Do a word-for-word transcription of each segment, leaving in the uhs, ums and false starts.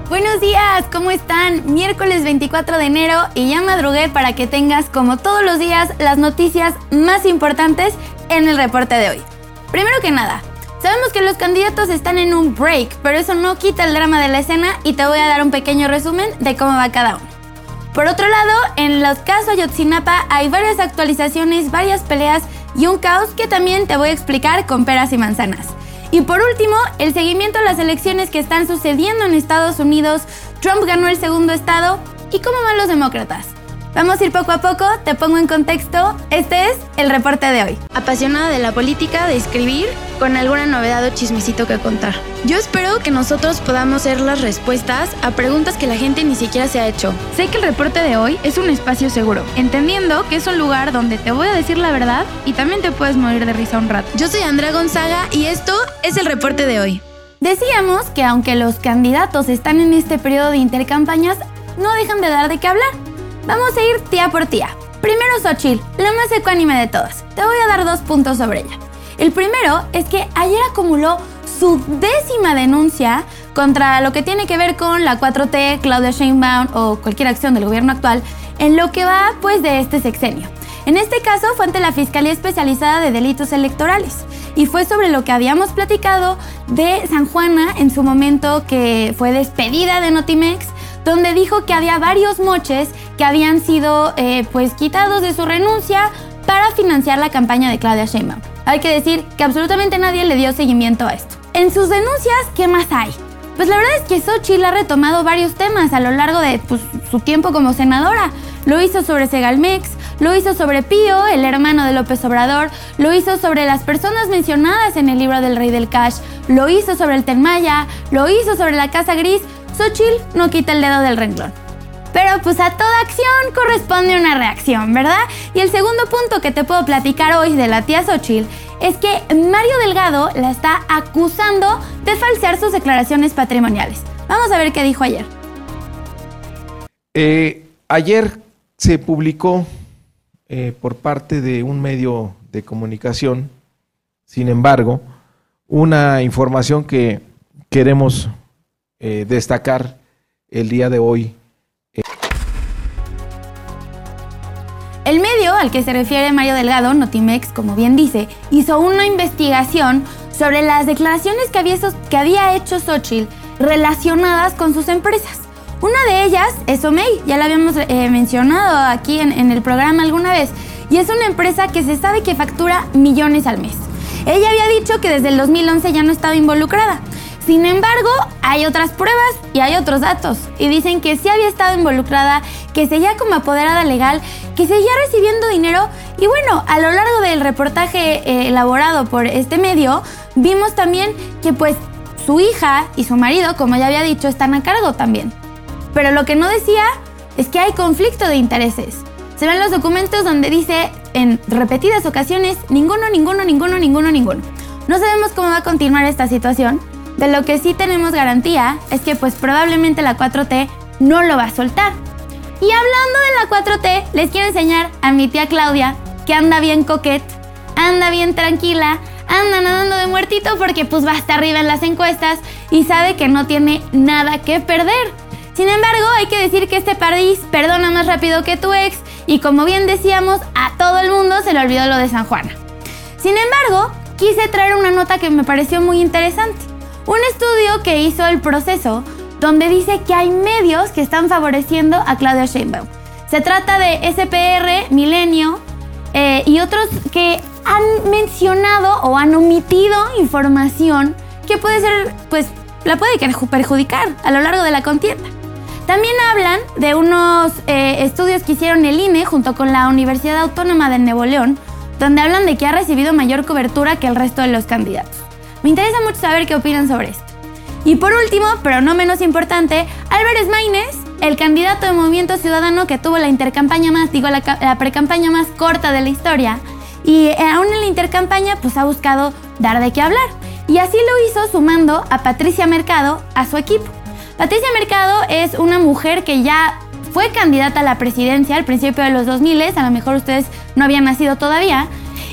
Buenos días, ¿cómo están? Miércoles veinticuatro de enero y ya madrugué para que tengas, como todos los días, las noticias más importantes en el reporte de hoy. Primero que nada, sabemos que los candidatos están en un break, pero eso no quita el drama de la escena y te voy a dar un pequeño resumen de cómo va cada uno. Por otro lado, en los casos Ayotzinapa hay varias actualizaciones, varias peleas y un caos que también te voy a explicar con peras y manzanas. Y por último, el seguimiento a las elecciones que están sucediendo en Estados Unidos. Trump ganó el segundo estado. ¿Y cómo van los demócratas? Vamos a ir poco a poco, te pongo en contexto. Este es el reporte de hoy. Apasionada de la política, de escribir, con alguna novedad o chismecito que contar. Yo espero que nosotros podamos ser las respuestas a preguntas que la gente ni siquiera se ha hecho. Sé que el reporte de hoy es un espacio seguro, entendiendo que es un lugar donde te voy a decir la verdad y también te puedes morir de risa un rato. Yo soy Andrea Gonzaga y esto es el reporte de hoy. Decíamos que aunque los candidatos están en este periodo de intercampañas, no dejan de dar de qué hablar. Vamos a ir tía por tía. Primero Xochitl, la más ecuánime de todas. Te voy a dar dos puntos sobre ella. El primero es que ayer acumuló su décima denuncia contra lo que tiene que ver con la cuatro T, Claudia Sheinbaum o cualquier acción del gobierno actual en lo que va pues de este sexenio. En este caso fue ante la Fiscalía Especializada de Delitos Electorales y fue sobre lo que habíamos platicado de San Juana en su momento que fue despedida de Notimex, donde dijo que había varios moches que habían sido eh, pues quitados de su renuncia para financiar la campaña de Claudia Sheinbaum. Hay que decir que absolutamente nadie le dio seguimiento a esto. En sus denuncias, ¿qué más hay? Pues la verdad es que Xochitl ha retomado varios temas a lo largo de pues, su tiempo como senadora. Lo hizo sobre Segalmex, lo hizo sobre Pío, el hermano de López Obrador, lo hizo sobre las personas mencionadas en el libro del Rey del Cash, lo hizo sobre el Tren Maya, lo hizo sobre la Casa Gris. Xochitl no quita el dedo del renglón. Pero pues a toda acción corresponde una reacción, ¿verdad? Y el segundo punto que te puedo platicar hoy de la tía Xochitl es que Mario Delgado la está acusando de falsear sus declaraciones patrimoniales. Vamos a ver qué dijo ayer. Eh, ayer se publicó eh, por parte de un medio de comunicación, sin embargo, una información que queremos eh, destacar el día de hoy. El medio al que se refiere Mario Delgado, Notimex, como bien dice, hizo una investigación sobre las declaraciones que había, que había hecho Xochitl relacionadas con sus empresas. Una de ellas es Omey, ya la habíamos eh, mencionado aquí en, en el programa alguna vez, y es una empresa que se sabe que factura millones al mes. Ella había dicho que desde el dos mil once ya no estaba involucrada. Sin embargo, hay otras pruebas y hay otros datos. Y dicen que sí había estado involucrada, que seguía como apoderada legal, que seguía recibiendo dinero. Y bueno, a lo largo del reportaje eh, elaborado por este medio, vimos también que pues su hija y su marido, como ya había dicho, están a cargo también. Pero lo que no decía es que hay conflicto de intereses. Se ven los documentos donde dice en repetidas ocasiones, ninguno, ninguno, ninguno, ninguno, ninguno. No sabemos cómo va a continuar esta situación. De lo que sí tenemos garantía es que pues probablemente la cuatro T no lo va a soltar. Y hablando de la cuatro T, les quiero enseñar a mi tía Claudia, que anda bien coquette, anda bien tranquila, anda nadando de muertito porque pues va hasta arriba en las encuestas y sabe que no tiene nada que perder. Sin embargo, hay que decir que este país perdona más rápido que tu ex y como bien decíamos, a todo el mundo se le olvidó lo de San Juana. Sin embargo, quise traer una nota que me pareció muy interesante. Un estudio que hizo El Proceso, donde dice que hay medios que están favoreciendo a Claudia Sheinbaum. Se trata de S P R, Milenio eh, y otros que han mencionado o han omitido información que puede ser, pues, la puede perjudicar a lo largo de la contienda. También hablan de unos eh, estudios que hicieron el I N E junto con la Universidad Autónoma de Nuevo León, donde hablan de que ha recibido mayor cobertura que el resto de los candidatos. Me interesa mucho saber qué opinan sobre esto. Y por último, pero no menos importante, Álvarez Maínez, el candidato de Movimiento Ciudadano que tuvo la intercampaña más, digo, la, la precampaña más corta de la historia, y aún en la intercampaña, pues ha buscado dar de qué hablar. Y así lo hizo sumando a Patricia Mercado a su equipo. Patricia Mercado es una mujer que ya fue candidata a la presidencia al principio de los dos mil, a lo mejor ustedes no habían nacido todavía,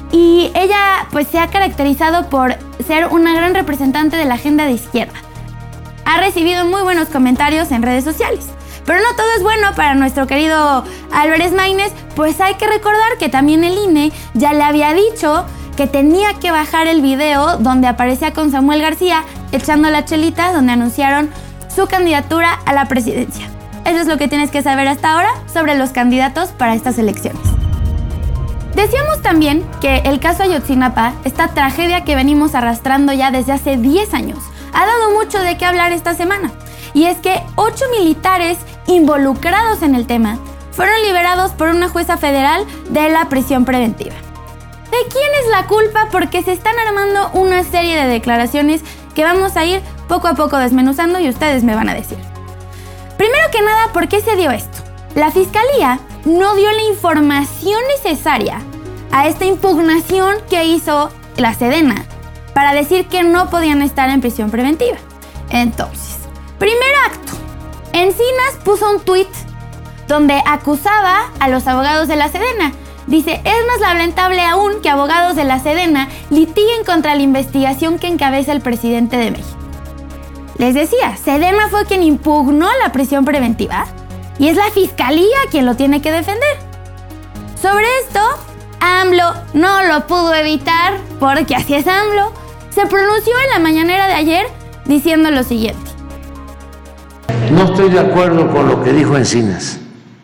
y ella pues se ha caracterizado por ser una gran representante de la agenda de izquierda. ha recibido muy buenos comentarios en redes sociales. Pero no todo es bueno para nuestro querido Álvarez Maínez, pues hay que recordar que también el I N E ya le había dicho que tenía que bajar el video donde aparecía con Samuel García echando la chelita, donde anunciaron su candidatura a la presidencia. Eso es lo que tienes que saber hasta ahora sobre los candidatos para estas elecciones. Decíamos también que el caso Ayotzinapa, esta tragedia que venimos arrastrando ya desde hace diez años, ha dado mucho de qué hablar esta semana. Y es que ocho militares involucrados en el tema fueron liberados por una jueza federal de la prisión preventiva. ¿De quién es la culpa? Porque se están armando una serie de declaraciones que vamos a ir poco a poco desmenuzando y ustedes me van a decir. Primero que nada, ¿por qué se dio esto? La Fiscalía no dio la información necesaria a esta impugnación que hizo la Sedena para decir que no podían estar en prisión preventiva. Entonces, primer acto. Encinas puso un tuit donde acusaba a los abogados de la Sedena. Dice, es más lamentable aún que abogados de la Sedena litiguen contra la investigación que encabeza el presidente de México. Les decía, Sedena fue quien impugnó la prisión preventiva y es la Fiscalía quien lo tiene que defender. Sobre esto, AMLO no lo pudo evitar, porque así es AMLO. Se pronunció en la mañanera de ayer diciendo lo siguiente. No estoy de acuerdo con lo que dijo Encinas.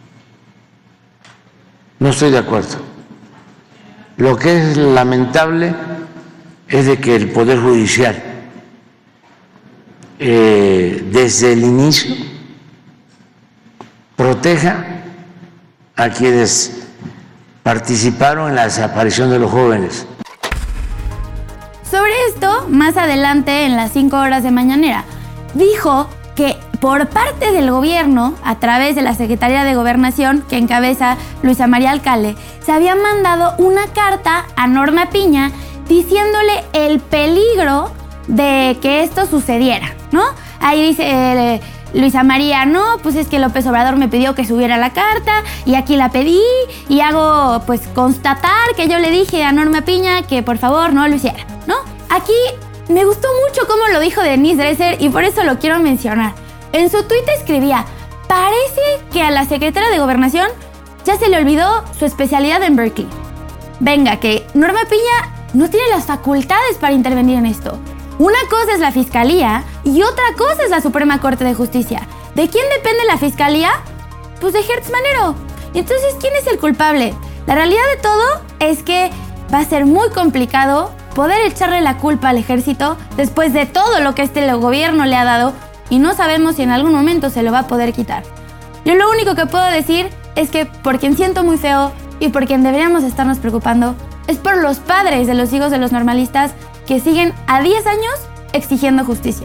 No estoy de acuerdo. Lo que es lamentable es de que el Poder Judicial, eh, desde el inicio, proteja a quienes participaron en la desaparición de los jóvenes. Sobre esto, más adelante en las cinco horas de mañanera, dijo que por parte del gobierno, a través de la Secretaría de Gobernación que encabeza Luisa María Alcalde, se había mandado una carta a Norma Piña diciéndole el peligro de que esto sucediera, ¿no? Ahí dice eh, Luisa María, no, pues es que López Obrador me pidió que subiera la carta y aquí la pedí y hago pues constatar que yo le dije a Norma Piña que por favor no lo hiciera, ¿no? Aquí me gustó mucho cómo lo dijo Denise Dresser y por eso lo quiero mencionar. En su tuit escribía, parece que a la secretaria de Gobernación ya se le olvidó su especialidad en Berkeley. Venga, que Norma Piña no tiene las facultades para intervenir en esto. Una cosa es la Fiscalía y otra cosa es la Suprema Corte de Justicia. ¿De quién depende la Fiscalía? Pues de Hertz Manero. Entonces, ¿quién es el culpable? La realidad de todo es que va a ser muy complicado poder echarle la culpa al ejército después de todo lo que este gobierno le ha dado y no sabemos si en algún momento se lo va a poder quitar. Yo lo único que puedo decir es que por quien siento muy feo y por quien deberíamos estarnos preocupando es por los padres de los hijos de los normalistas que siguen a diez años exigiendo justicia.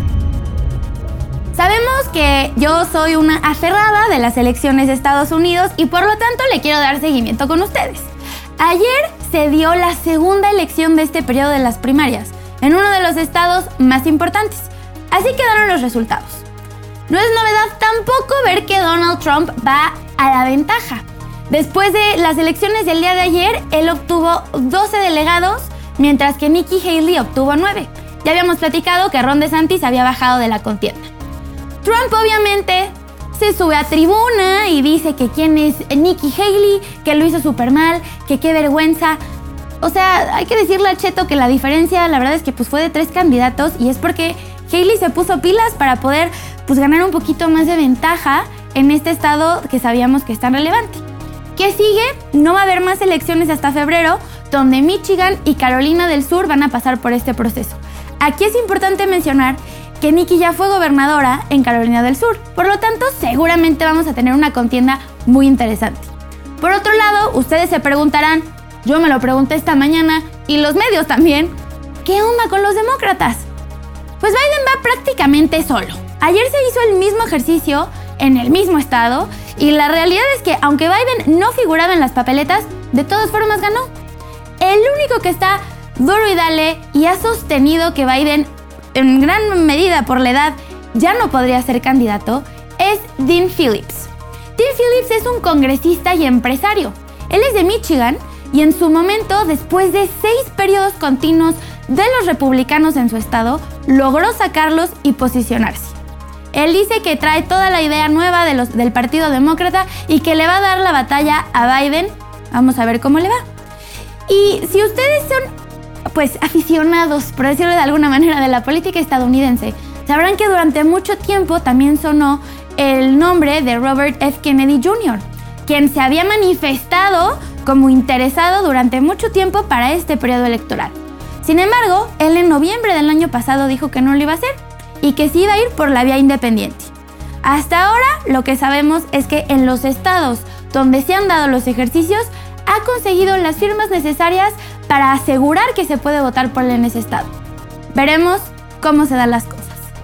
Sabemos que yo soy una aferrada de las elecciones de Estados Unidos y por lo tanto le quiero dar seguimiento con ustedes. Ayer se dio la segunda elección de este periodo de las primarias en uno de los estados más importantes. Así quedaron los resultados. No es novedad tampoco ver que Donald Trump va a la ventaja. Después de las elecciones del día de ayer, él obtuvo doce delegados, mientras que Nikki Haley obtuvo nueve. Ya habíamos platicado que Ron DeSantis había bajado de la contienda. Trump obviamente se sube a tribuna y dice que quién es Nikki Haley, que lo hizo súper mal, que qué vergüenza. O sea, hay que decirle a Cheto que la diferencia, la verdad es que pues fue de tres candidatos y es porque Haley se puso pilas para poder pues ganar un poquito más de ventaja en este estado que sabíamos que es tan relevante. ¿Qué sigue? No va a haber más elecciones hasta febrero, donde Michigan y Carolina del Sur van a pasar por este proceso. Aquí es importante mencionar que Nikki ya fue gobernadora en Carolina del Sur, por lo tanto seguramente vamos a tener una contienda muy interesante. Por otro lado, ustedes se preguntarán, yo me lo pregunté esta mañana y los medios también, ¿qué onda con los demócratas? Pues Biden va prácticamente solo. Ayer se hizo el mismo ejercicio en el mismo estado y la realidad es que aunque Biden no figuraba en las papeletas, de todas formas ganó. El único que está duro y dale y ha sostenido que Biden, en gran medida por la edad, ya no podría ser candidato, es Dean Phillips. Dean Phillips es un congresista y empresario. Él es de Michigan y en su momento, después de seis periodos continuos de los republicanos en su estado, logró sacarlos y posicionarse. Él dice que trae toda la idea nueva de los, del Partido Demócrata y que le va a dar la batalla a Biden. Vamos a ver cómo le va. Y si ustedes son, pues, aficionados, por decirlo de alguna manera, de la política estadounidense, sabrán que durante mucho tiempo también sonó el nombre de Robert F. Kennedy junior, quien se había manifestado como interesado durante mucho tiempo para este periodo electoral. Sin embargo, él en noviembre del año pasado dijo que no lo iba a hacer y que sí iba a ir por la vía independiente. Hasta ahora, lo que sabemos es que en los estados donde se han dado los ejercicios, ha conseguido las firmas necesarias para asegurar que se puede votar por él en ese estado. Veremos cómo se dan las cosas.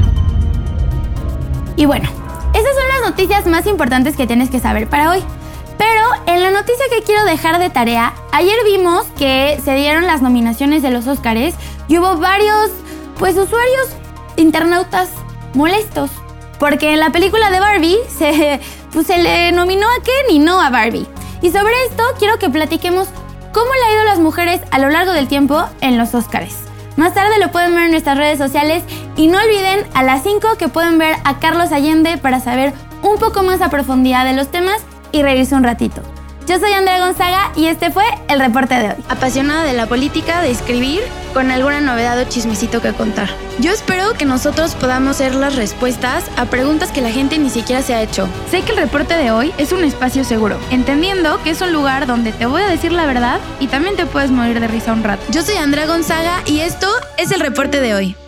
Y bueno, esas son las noticias más importantes que tienes que saber para hoy. Pero en la noticia que quiero dejar de tarea, ayer vimos que se dieron las nominaciones de los Óscares y hubo varios, pues, usuarios, internautas molestos, porque en la película de Barbie se, pues, se le nominó a Ken y no a Barbie. Y sobre esto quiero que platiquemos cómo le ha ido a las mujeres a lo largo del tiempo en los Óscares. Más tarde lo pueden ver en nuestras redes sociales y no olviden a las cinco que pueden ver a Carlos Allende para saber un poco más a profundidad de los temas y reírse un ratito. Yo soy Andrea Gonzaga y este fue el reporte de hoy. Apasionada de la política, de escribir, con alguna novedad o chismecito que contar. Yo espero que nosotros podamos ser las respuestas a preguntas que la gente ni siquiera se ha hecho. Sé que el reporte de hoy es un espacio seguro, entendiendo que es un lugar donde te voy a decir la verdad y también te puedes morir de risa un rato. Yo soy Andrea Gonzaga y esto es el reporte de hoy.